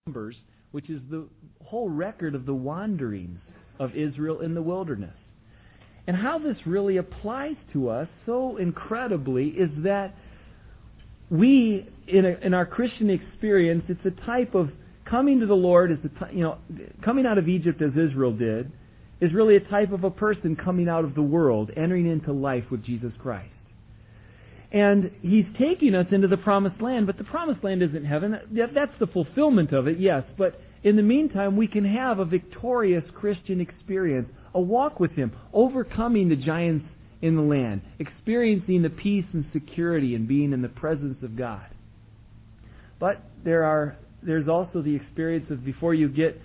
Numbers, which is the whole record of the wanderings of Israel in the wilderness. And how this really applies to us so incredibly is that we, in our Christian experience, it's a type of coming to the Lord, coming out of Egypt as Israel did, is really a type of a person coming out of the world, entering into life with Jesus Christ. And He's taking us into the Promised Land, but the Promised Land isn't heaven. That's the fulfillment of it, yes. But in the meantime, we can have a victorious Christian experience, a walk with Him, overcoming the giants in the land, experiencing the peace and security and being in the presence of God. But there's also the experience of before you get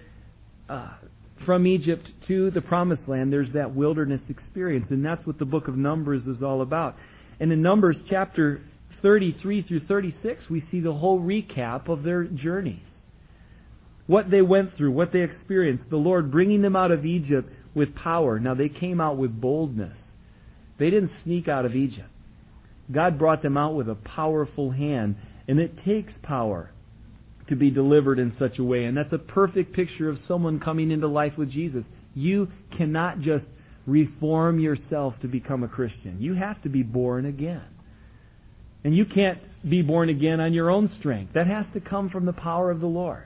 from Egypt to the Promised Land, there's that wilderness experience. And that's what the book of Numbers is all about. And in Numbers chapter 33 through 36, we see the whole recap of their journeys. What they went through, what they experienced, the Lord bringing them out of Egypt with power. Now, they came out with boldness. They didn't sneak out of Egypt. God brought them out with a powerful hand, and it takes power to be delivered in such a way. And that's a perfect picture of someone coming into life with Jesus. You cannot just reform yourself to become a Christian. You have to be born again. And you can't be born again on your own strength. That has to come from the power of the Lord.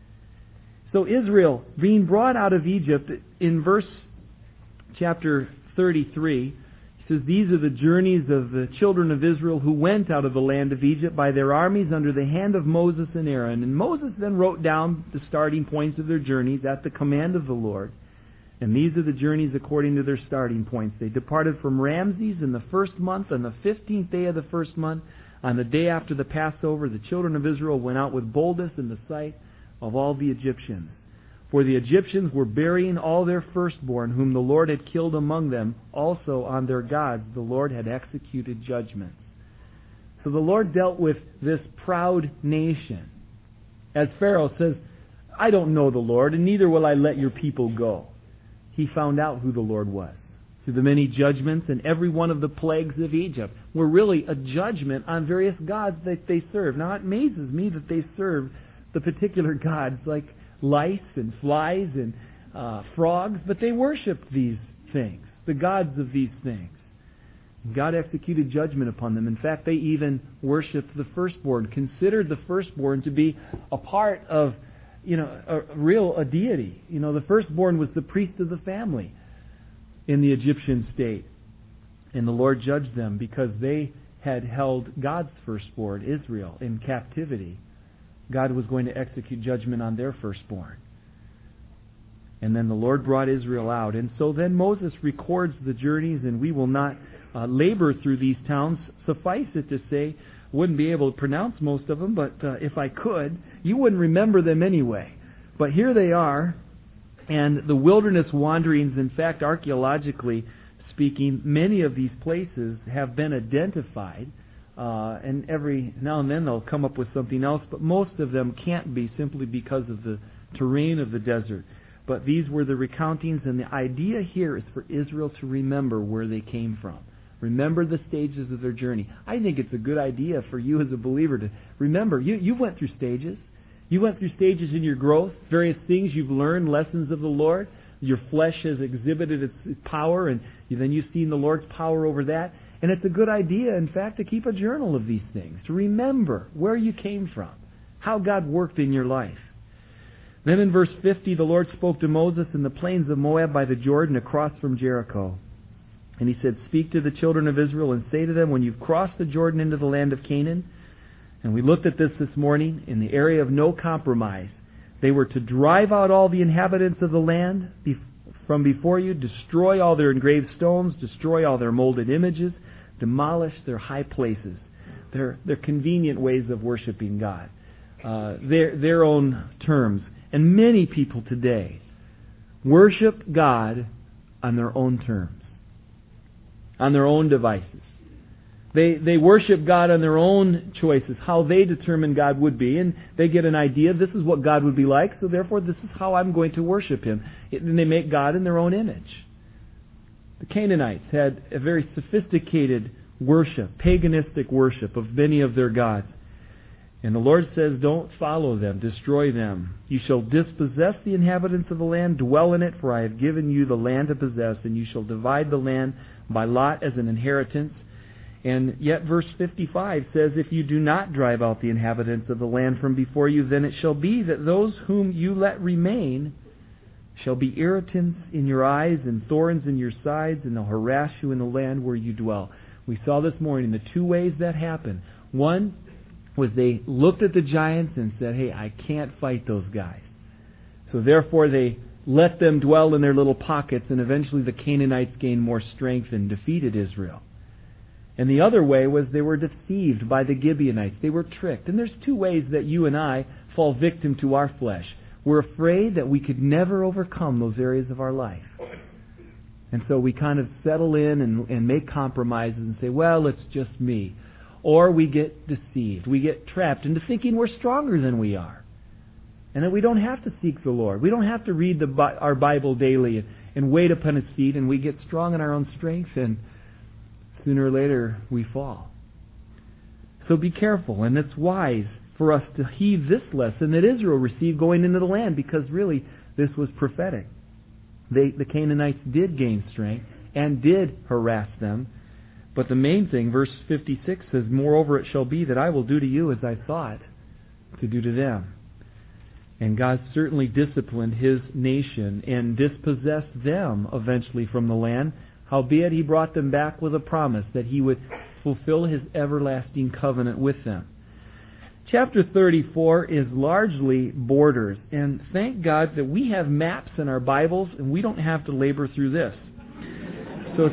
So Israel, being brought out of Egypt, in verse chapter 33, he says, "These are the journeys of the children of Israel who went out of the land of Egypt by their armies under the hand of Moses and Aaron." And Moses then wrote down the starting points of their journeys at the command of the Lord. And these are the journeys according to their starting points. They departed from Ramses in the first month, on the 15th day of the first month. On the day after the Passover, the children of Israel went out with boldness in the sight of all the Egyptians. For the Egyptians were burying all their firstborn, whom the Lord had killed among them. Also on their gods the Lord had executed judgments. So the Lord dealt with this proud nation. As Pharaoh says, "I don't know the Lord, and neither will I let your people go." He found out who the Lord was through the many judgments, and every one of the plagues of Egypt were really a judgment on various gods that they served. Now it amazes me that they served the particular gods like lice and flies and frogs, but they worshipped these things, the gods of these things. God executed judgment upon them. In fact, they even worshipped the firstborn, considered the firstborn to be a part of a deity. The firstborn was the priest of the family in the Egyptian state. And the Lord judged them because they had held God's firstborn, Israel, in captivity. God was going to execute judgment on their firstborn. And then the Lord brought Israel out. And so then Moses records the journeys, and we will not labor through these towns. Suffice it to say, wouldn't be able to pronounce most of them, but if I could, you wouldn't remember them anyway. But here they are, and the wilderness wanderings, in fact, archaeologically speaking, many of these places have been identified, and every now and then they'll come up with something else, but most of them can't be simply because of the terrain of the desert. But these were the recountings, and the idea here is for Israel to remember where they came from. Remember the stages of their journey. I think it's a good idea for you as a believer to remember. You went through stages. You went through stages in your growth, various things you've learned, lessons of the Lord. Your flesh has exhibited its power, and then you've seen the Lord's power over that. And it's a good idea, in fact, to keep a journal of these things, to remember where you came from, how God worked in your life. Then in verse 50, the Lord spoke to Moses in the plains of Moab by the Jordan across from Jericho. And He said, "Speak to the children of Israel and say to them, when you've crossed the Jordan into the land of Canaan," and we looked at this morning, in the area of no compromise, they were to drive out all the inhabitants of the land from before you, destroy all their engraved stones, destroy all their molded images, demolish their high places, their convenient ways of worshiping God, their own terms. And many people today worship God on their own terms, on their own devices. They worship God on their own choices, how they determine God would be, and they get an idea, this is what God would be like, so therefore this is how I'm going to worship Him. And they make God in their own image. The Canaanites had a very sophisticated worship, paganistic worship of many of their gods. And the Lord says, don't follow them, destroy them. You shall dispossess the inhabitants of the land, dwell in it, for I have given you the land to possess, and you shall divide the land by lot as an inheritance. And yet verse 55 says, if you do not drive out the inhabitants of the land from before you, then it shall be that those whom you let remain shall be irritants in your eyes and thorns in your sides, and they'll harass you in the land where you dwell. We saw this morning the two ways that happened. One was they looked at the giants and said, hey, I can't fight those guys. So therefore they let them dwell in their little pockets, and eventually the Canaanites gained more strength and defeated Israel. And the other way was they were deceived by the Gibeonites. They were tricked. And there's two ways that you and I fall victim to our flesh. We're afraid that we could never overcome those areas of our life. And so we kind of settle in and make compromises and say, well, it's just me. Or we get deceived. We get trapped into thinking we're stronger than we are. And that we don't have to seek the Lord. We don't have to read our Bible daily and wait upon His feet, and we get strong in our own strength, and sooner or later we fall. So be careful, and it's wise for us to heed this lesson that Israel received going into the land, because really this was prophetic. The Canaanites did gain strength and did harass them. But the main thing, verse 56 says, moreover it shall be that I will do to you as I thought to do to them. And God certainly disciplined His nation and dispossessed them eventually from the land. Howbeit He brought them back with a promise that He would fulfill His everlasting covenant with them. Chapter 34 is largely borders. And thank God that we have maps in our Bibles and we don't have to labor through this. So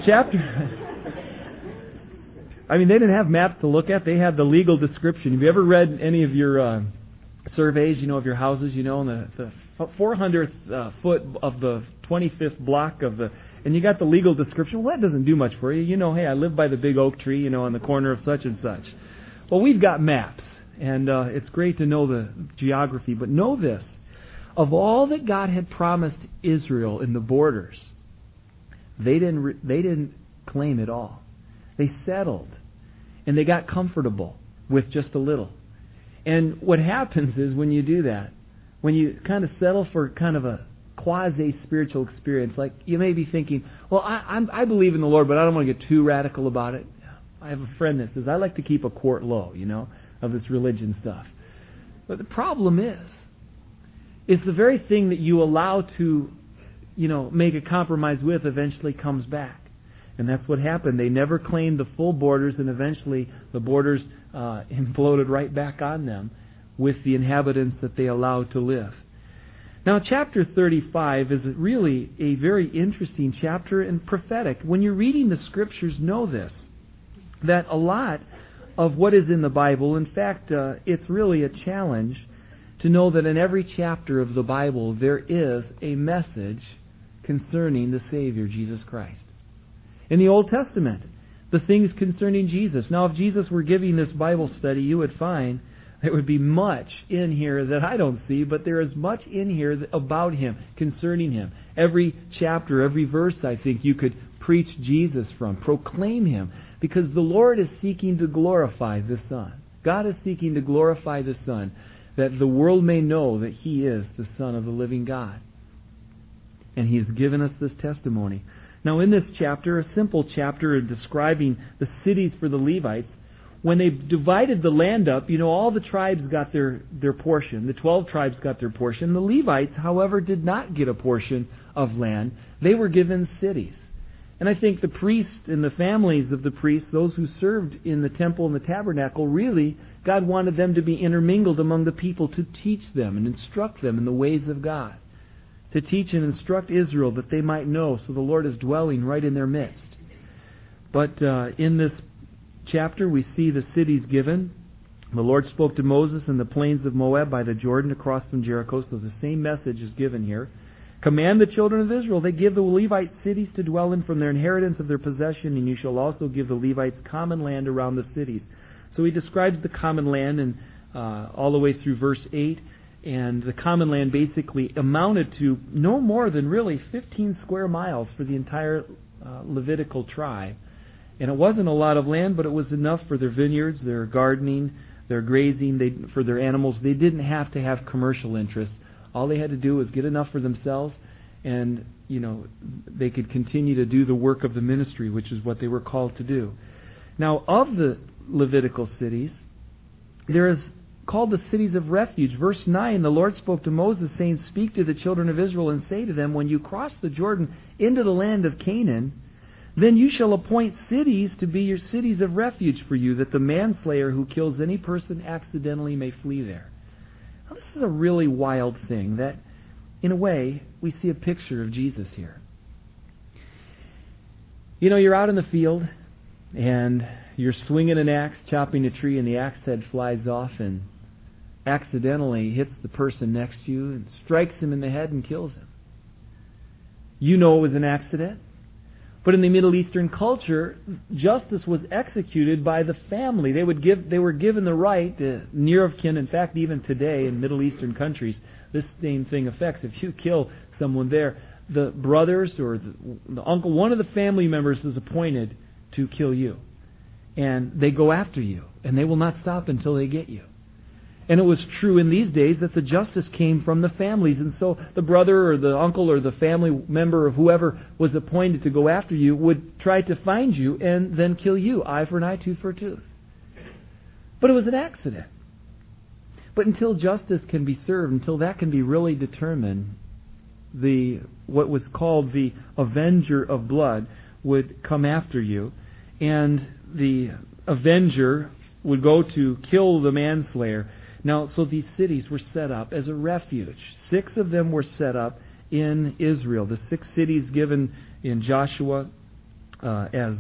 they didn't have maps to look at. They had the legal description. Have you ever read any of your surveys, of your houses, and the 400th foot of the 25th block of and you got the legal description? Well, that doesn't do much for you. Hey, I live by the big oak tree, on the corner of such and such. Well, we've got maps, and it's great to know the geography. But know this, of all that God had promised Israel in the borders, they didn't claim it all. They settled. And they got comfortable with just a little. And what happens is when you do that, when you kind of settle for kind of a quasi-spiritual experience, like you may be thinking, well, I believe in the Lord, but I don't want to get too radical about it. I have a friend that says, I like to keep a quart low, of this religion stuff. But the problem is the very thing that you allow to, make a compromise with eventually comes back. And that's what happened. They never claimed the full borders, and eventually the borders imploded right back on them with the inhabitants that they allowed to live. Now, chapter 35 is really a very interesting chapter and prophetic. When you're reading the Scriptures, know this, that a lot of what is in the Bible, in fact, it's really a challenge to know that in every chapter of the Bible there is a message concerning the Savior, Jesus Christ. In the Old Testament, the things concerning Jesus. Now, if Jesus were giving this Bible study, you would find there would be much in here that I don't see, but there is much in here about Him, concerning Him. Every chapter, every verse, I think, you could preach Jesus from, proclaim Him, because the Lord is seeking to glorify the Son. God is seeking to glorify the Son, that the world may know that He is the Son of the living God. And He has given us this testimony. Now, in this chapter, a simple chapter describing the cities for the Levites, when they divided the land up, all the tribes got their portion. The 12 tribes got their portion. The Levites, however, did not get a portion of land. They were given cities. And I think the priests and the families of the priests, those who served in the temple and the tabernacle, really, God wanted them to be intermingled among the people to teach them and instruct them in the ways of God. To teach and instruct Israel that they might know, so the Lord is dwelling right in their midst. But in this chapter we see the cities given. The Lord spoke to Moses in the plains of Moab by the Jordan across from Jericho, so the same message is given here. Command the children of Israel, they give the Levite cities to dwell in from their inheritance of their possession, and you shall also give the Levites common land around the cities. So he describes the common land and all the way through verse 8. And the common land basically amounted to no more than really 15 square miles for the entire Levitical tribe. And it wasn't a lot of land, but it was enough for their vineyards, their gardening, their grazing, for their animals. They didn't have to have commercial interests. All they had to do was get enough for themselves, and they could continue to do the work of the ministry, which is what they were called to do. Now, of the Levitical cities, there is called the cities of refuge. Verse 9, the Lord spoke to Moses, saying, "Speak to the children of Israel and say to them, when you cross the Jordan into the land of Canaan, then you shall appoint cities to be your cities of refuge for you, that the manslayer who kills any person accidentally may flee there." Now, this is a really wild thing that, in a way, we see a picture of Jesus here. You're out in the field, and you're swinging an axe, chopping a tree, and the axe head flies off and accidentally hits the person next to you and strikes him in the head and kills him. You know it was an accident. But in the Middle Eastern culture, justice was executed by the family. They were given the right, near of kin. In fact, even today in Middle Eastern countries, this same thing affects. If you kill someone there, the brothers or the uncle, one of the family members is appointed to kill you. And they go after you, and they will not stop until they get you. And it was true in these days that the justice came from the families. And so the brother or the uncle or the family member of whoever was appointed to go after you would try to find you and then kill you. Eye for an eye, tooth for a tooth. But it was an accident. But until justice can be served, until that can be really determined, what was called the avenger of blood would come after you. And the avenger would go to kill the manslayer. Now, so these cities were set up as a refuge. 6 of them were set up in Israel. The 6 cities given in Joshua as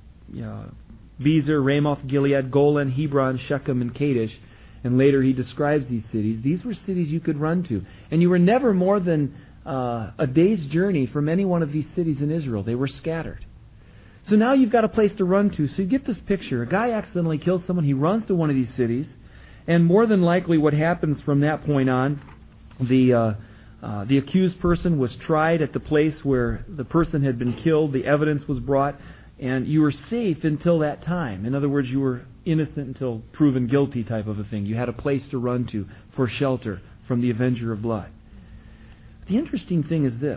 Bezer, Ramoth, Gilead, Golan, Hebron, Shechem, and Kadesh. And later he describes these cities. These were cities you could run to. And you were never more than a day's journey from any one of these cities in Israel. They were scattered. So now you've got a place to run to. So you get this picture. A guy accidentally kills someone. He runs to one of these cities. And more than likely what happens from that point on, the accused person was tried at the place where the person had been killed. The evidence was brought. And you were safe until that time. In other words, you were innocent until proven guilty type of a thing. You had a place to run to for shelter from the avenger of blood. The interesting thing is this.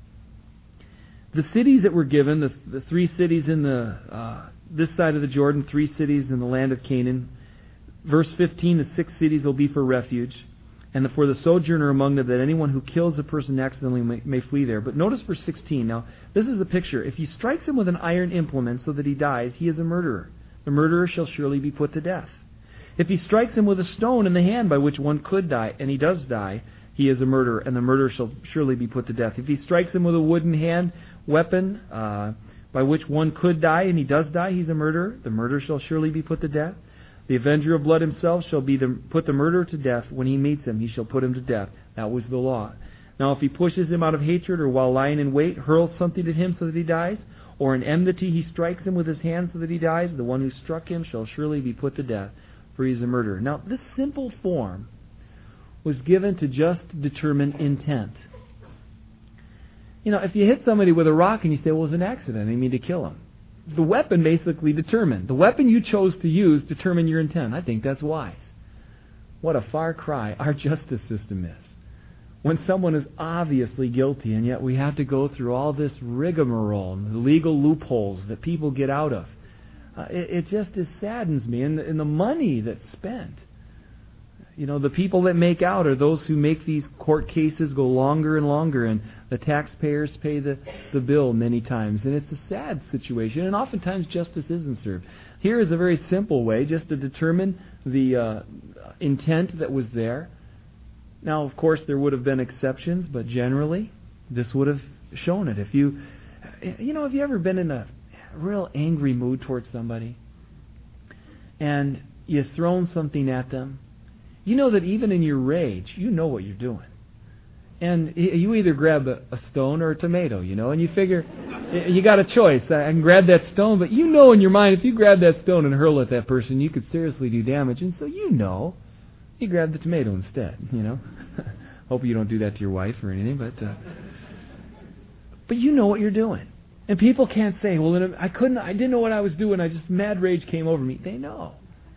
The cities that were given, the 3 cities in this side of the Jordan, 3 cities in the land of Canaan. Verse 15, the 6 cities will be for refuge, and for the sojourner among them, that anyone who kills a person accidentally may flee there. But notice verse 16. Now, this is the picture. If he strikes him with an iron implement so that he dies, he is a murderer. The murderer shall surely be put to death. If he strikes him with a stone in the hand by which one could die, and he does die, he is a murderer, and the murderer shall surely be put to death. If he strikes him with a wooden hand weapon by which one could die, and he does die, he's a murderer. The murderer shall surely be put to death. The avenger of blood himself shall put the murderer to death. When he meets him, he shall put him to death. That was the law. Now, if he pushes him out of hatred, or while lying in wait, hurls something at him so that he dies, or in enmity he strikes him with his hand so that he dies, the one who struck him shall surely be put to death, for he is a murderer. Now, this simple form was given to just determine intent. If you hit somebody with a rock and you say, well, it was an accident, I mean to kill him. The weapon basically determined. The weapon you chose to use determined your intent. I think that's wise. What a far cry our justice system is. When someone is obviously guilty, and yet we have to go through all this rigmarole and the legal loopholes that people get out of. It just saddens me. And the money that's spent. The people that make out are those who make these court cases go longer and longer, and the taxpayers pay the bill many times. And it's a sad situation, and oftentimes justice isn't served. Here is a very simple way just to determine the intent that was there. Now, of course, there would have been exceptions, but generally, this would have shown it. Have you ever been in a real angry mood towards somebody, and you've thrown something at them? You know that even in your rage, you know what you're doing. And you either grab a stone or a tomato, and you figure you got a choice. I can grab that stone, but in your mind, if you grab that stone and hurl at that person, you could seriously do damage. And so you grab the tomato instead, Hope you don't do that to your wife or anything, but you know what you're doing. And people can't say, well, I didn't know what I was doing, mad rage came over me. They know.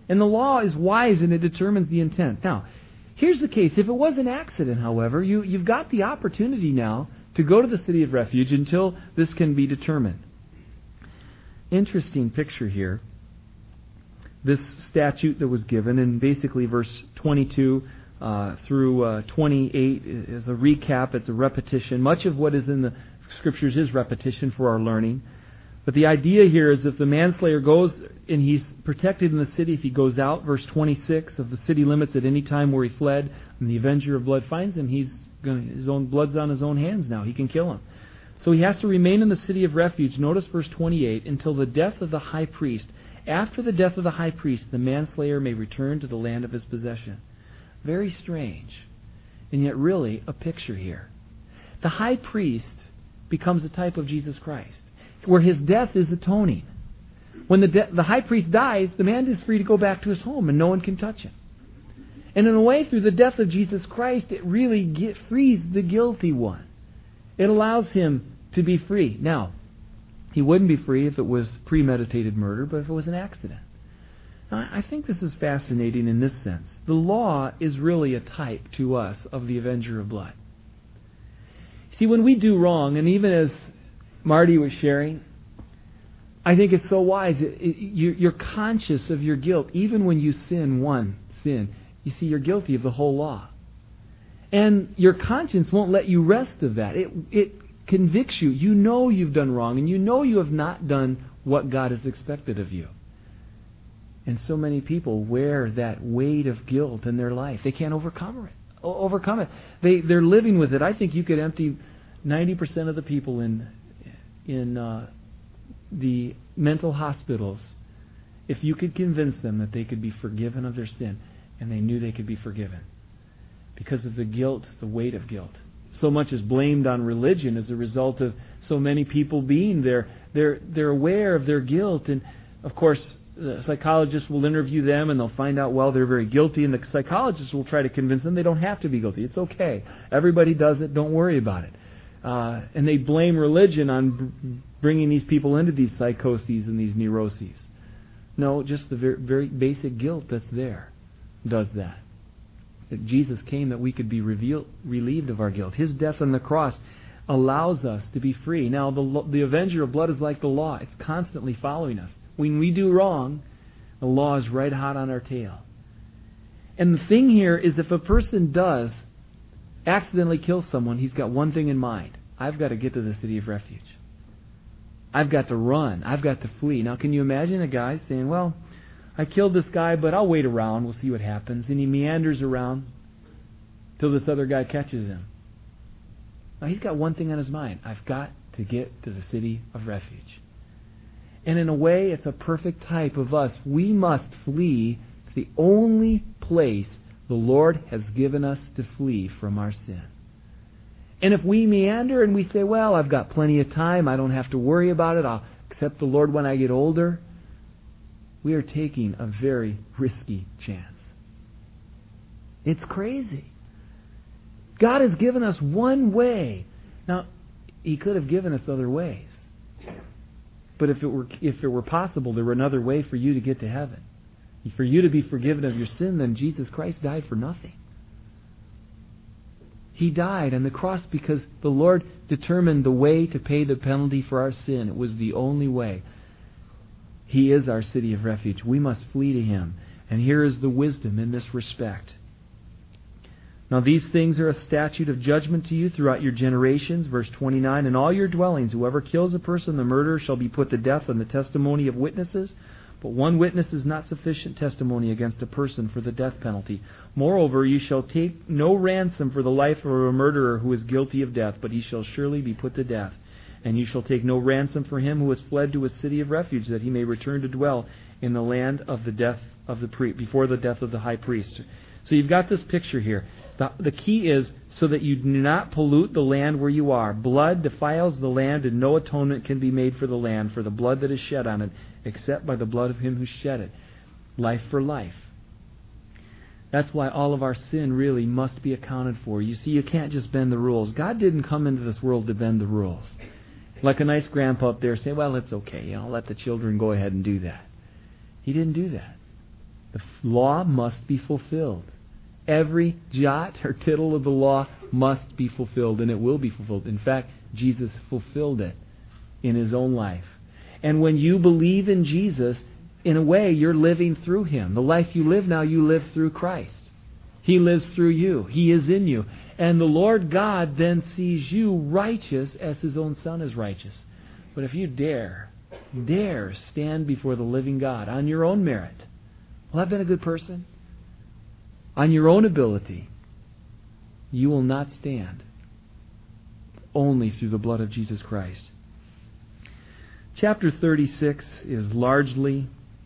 And the law is wise and it determines the intent. Now, here's the case. If it was an accident, however, you've got the opportunity now to go to the city of refuge until this can be determined. Interesting picture here. This statute that was given, and basically verse 22 through 28 is a recap. It's a repetition. Much of what is in the Scriptures is repetition for our learning. But the idea here is if the manslayer goes and he's protected in the city, if he goes out, verse 26 of the city limits at any time where he fled, and the avenger of blood finds him, his own blood's on his own hands now. He can kill him. So he has to remain in the city of refuge. Notice verse 28, until the death of the high priest. After the death of the high priest, the manslayer may return to the land of his possession. Very strange, and yet really a picture here. The high priest becomes a type of Jesus Christ, where his death is atoning. When the high priest dies, the man is free to go back to his home and no one can touch him. And in a way, through the death of Jesus Christ, it really frees the guilty one. It allows him to be free. Now, he wouldn't be free if it was premeditated murder, but if it was an accident. Now, I think this is fascinating in this sense. The law is really a type to us of the avenger of blood. See, when we do wrong, and even as Marty was sharing, I think it's so wise. You're conscious of your guilt. Even when you sin one sin, you see you're guilty of the whole law. And your conscience won't let you rest of that. It convicts you. You know you've done wrong, and you know you have not done what God has expected of you. And so many people wear that weight of guilt in their life. They can't overcome it. They're living with it. I think you could empty 90% of the people in the mental hospitals if you could convince them that they could be forgiven of their sin, and they knew they could be forgiven. Because of the guilt, the weight of guilt. So much is blamed on religion as a result of so many people being there. They're aware of their guilt, and of course the psychologists will interview them and they'll find out, well, they're very guilty, and the psychologists will try to convince them they don't have to be guilty. It's okay. Everybody does it. Don't worry about it. And they blame religion on bringing these people into these psychoses and these neuroses. No, just the very, very basic guilt that's there does that. That Jesus came that we could be relieved of our guilt. His death on the cross allows us to be free. Now, the avenger of blood is like the law. It's constantly following us. When we do wrong, the law is right hot on our tail. And the thing here is if a person does accidentally kill someone, he's got one thing in mind. I've got to get to the city of refuge. I've got to run. I've got to flee. Now, can you imagine a guy saying, well, I killed this guy, but I'll wait around. We'll see what happens. And he meanders around till this other guy catches him. Now, he's got one thing on his mind. I've got to get to the city of refuge. And in a way, it's a perfect type of us. We must flee to the only place the Lord has given us to flee from our sin. And if we meander and we say, well, I've got plenty of time, I don't have to worry about it, I'll accept the Lord when I get older, we are taking a very risky chance. It's crazy. God has given us one way. Now, He could have given us other ways. But if it were possible, there were another way for you to get to heaven. For you to be forgiven of your sin, then Jesus Christ died for nothing. He died on the cross because the Lord determined the way to pay the penalty for our sin. It was the only way. He is our city of refuge. We must flee to Him. And here is the wisdom in this respect. Now these things are a statute of judgment to you throughout your generations. Verse 29, in all your dwellings, whoever kills a person, the murderer shall be put to death on the testimony of witnesses. But one witness is not sufficient testimony against a person for the death penalty. Moreover, you shall take no ransom for the life of a murderer who is guilty of death, but he shall surely be put to death. And you shall take no ransom for him who has fled to a city of refuge, that he may return to dwell in the land of the death of the before the death of the high priest. So you've got this picture here. The key is so that you do not pollute the land where you are. Blood defiles the land, and no atonement can be made for the land for the blood that is shed on it, except by the blood of Him who shed it. Life for life. That's why all of our sin really must be accounted for. You see, you can't just bend the rules. God didn't come into this world to bend the rules. Like a nice grandpa up there saying, well, it's okay. Let the children go ahead and do that. He didn't do that. The law must be fulfilled. Every jot or tittle of the law must be fulfilled, and it will be fulfilled. In fact, Jesus fulfilled it in His own life. And when you believe in Jesus, in a way, you're living through Him. The life you live now, you live through Christ. He lives through you. He is in you. And the Lord God then sees you righteous as His own Son is righteous. But if you dare stand before the living God on your own merit, well, I've been a good person, on your own ability, you will not stand. Only through the blood of Jesus Christ. Chapter 36 is largely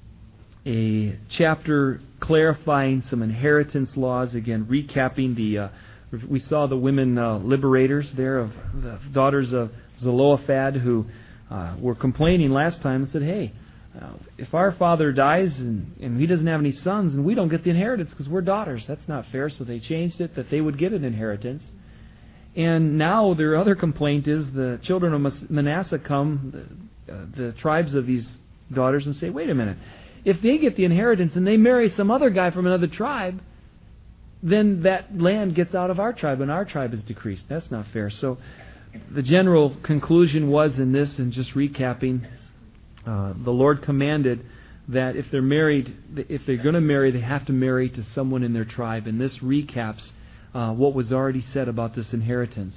a chapter clarifying some inheritance laws. Again, recapping we saw the women liberators there of the daughters of Zelophehad who were complaining last time and said, hey, if our father dies and he doesn't have any sons and we don't get the inheritance because we're daughters, that's not fair. So they changed it that they would get an inheritance. And now their other complaint is the children of Manasseh come, the tribes of these daughters, and say, wait a minute, if they get the inheritance and they marry some other guy from another tribe, then that land gets out of our tribe and our tribe is decreased. That's not fair. So the general conclusion was in this, and just recapping, the Lord commanded that if they're married, if they're going to marry, they have to marry to someone in their tribe. And this recaps what was already said about this inheritance.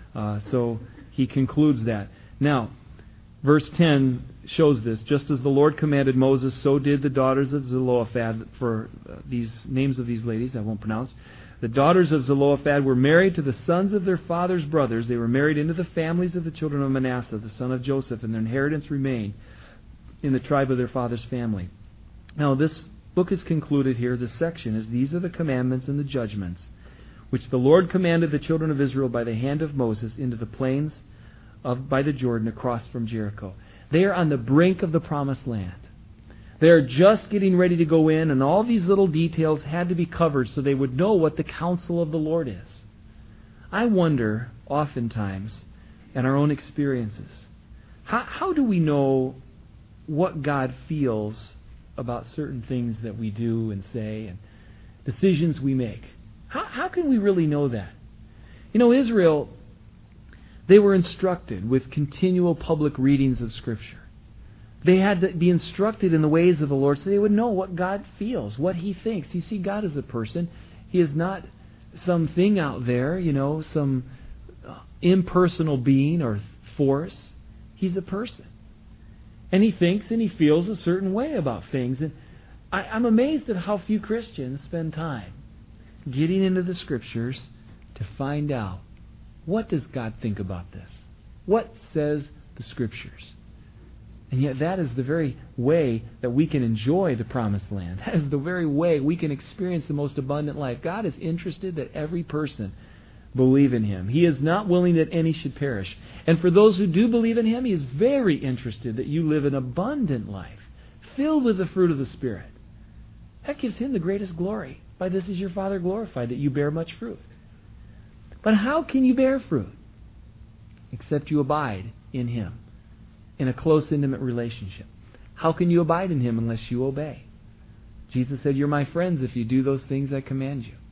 So he concludes that. Now, verse 10 shows this. Just as the Lord commanded Moses, so did the daughters of Zelophehad. For these names of these ladies, I won't pronounce. The daughters of Zelophehad were married to the sons of their father's brothers. They were married into the families of the children of Manasseh, the son of Joseph, and their inheritance remained in the tribe of their father's family. Now, this book is concluded here. This section is, these are the commandments and the judgments which the Lord commanded the children of Israel by the hand of Moses into the plains by the Jordan across from Jericho. They are on the brink of the promised land. They are just getting ready to go in, and all these little details had to be covered so they would know what the counsel of the Lord is. I wonder, oftentimes, in our own experiences, how do we know what God feels about certain things that we do and say and decisions we make? How can we really know that? You know, Israel, they were instructed with continual public readings of Scripture. They had to be instructed in the ways of the Lord so they would know what God feels, what He thinks. You see, God is a person. He is not something out there, some impersonal being or force. He's a person. And He thinks and He feels a certain way about things. And I'm amazed at how few Christians spend time getting into the Scriptures to find out, what does God think about this? What says the Scriptures? And yet that is the very way that we can enjoy the promised land. That is the very way we can experience the most abundant life. God is interested that every person believe in Him. He is not willing that any should perish. And for those who do believe in Him, He is very interested that you live an abundant life, filled with the fruit of the Spirit. That gives Him the greatest glory. By this is your Father glorified, that you bear much fruit. But how can you bear fruit? Except you abide in Him, in a close, intimate relationship. How can you abide in Him unless you obey? Jesus said, you're my friends if you do those things I command you.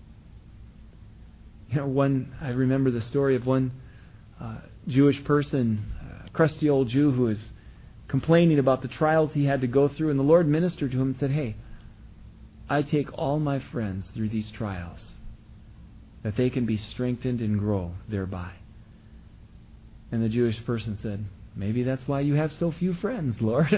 I remember the story of one Jewish person, a crusty old Jew who was complaining about the trials he had to go through, and the Lord ministered to him and said, hey, I take all my friends through these trials, that they can be strengthened and grow thereby. And the Jewish person said, maybe that's why you have so few friends, Lord.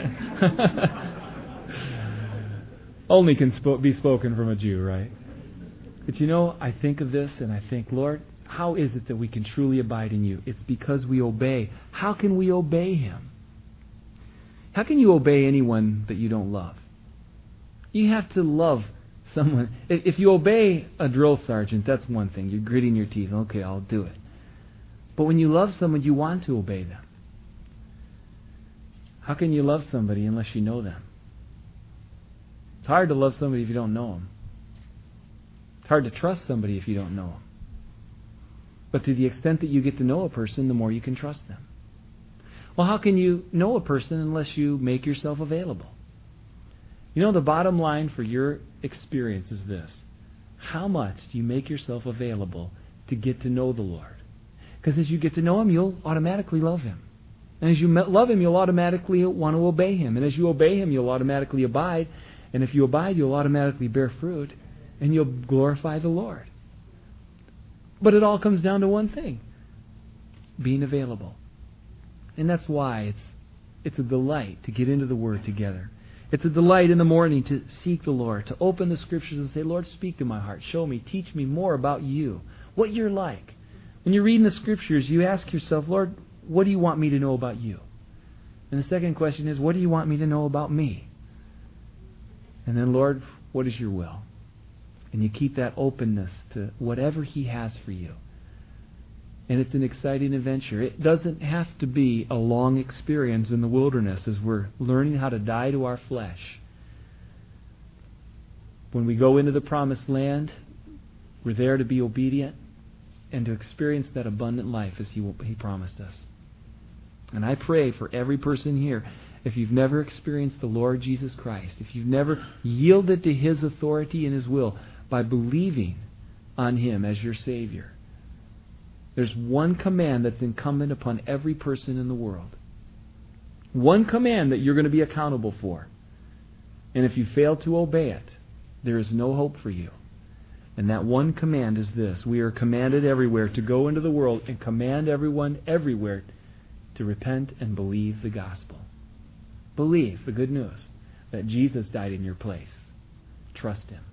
Only can be spoken from a Jew, right? But I think of this and I think, Lord, how is it that we can truly abide in You? It's because we obey. How can we obey Him? How can you obey anyone that you don't love? You have to love someone. If you obey a drill sergeant, that's one thing. You're gritting your teeth. Okay, I'll do it. But when you love someone, you want to obey them. How can you love somebody unless you know them? It's hard to love somebody if you don't know them. It's hard to trust somebody if you don't know them. But to the extent that you get to know a person, the more you can trust them. Well, how can you know a person unless you make yourself available? You know, the bottom line for your experience is this. How much do you make yourself available to get to know the Lord? Because as you get to know Him, you'll automatically love Him. And as you love Him, you'll automatically want to obey Him. And as you obey Him, you'll automatically abide. And if you abide, you'll automatically bear fruit. And you'll glorify the Lord. But it all comes down to one thing. Being available. And that's why it's a delight to get into the Word together. It's a delight in the morning to seek the Lord, to open the Scriptures and say, Lord, speak to my heart. Show me, teach me more about You, what You're like. When you're reading the Scriptures, you ask yourself, Lord, what do You want me to know about You? And the second question is, what do You want me to know about me? And then, Lord, what is Your will? And you keep that openness to whatever He has for you. And it's an exciting adventure. It doesn't have to be a long experience in the wilderness as we're learning how to die to our flesh. When we go into the promised land, we're there to be obedient and to experience that abundant life as He promised us. And I pray for every person here, if you've never experienced the Lord Jesus Christ, if you've never yielded to His authority and His will by believing on Him as your Savior, there's one command that's incumbent upon every person in the world. One command that you're going to be accountable for. And if you fail to obey it, there is no hope for you. And that one command is this. We are commanded everywhere to go into the world and command everyone everywhere to repent and believe the gospel. Believe the good news that Jesus died in your place. Trust Him.